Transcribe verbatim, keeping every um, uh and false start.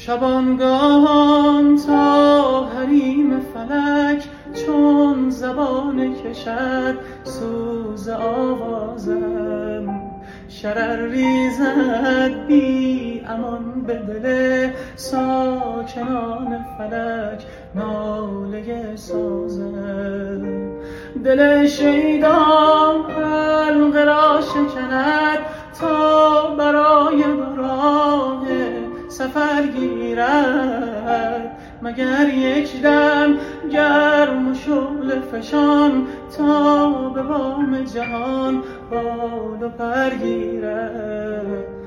شبانگاهان تا حریم فلک چون زبان کشد سوز آوازم. شرر ریزد بی امان به دل ساکنان فلک ناله سازم. دل شیدان حلقه را شکند تا برای راه سفر گیرد، مگر یک دم گرم و شعله فشان تا به بام جهان بال و پر گیرد.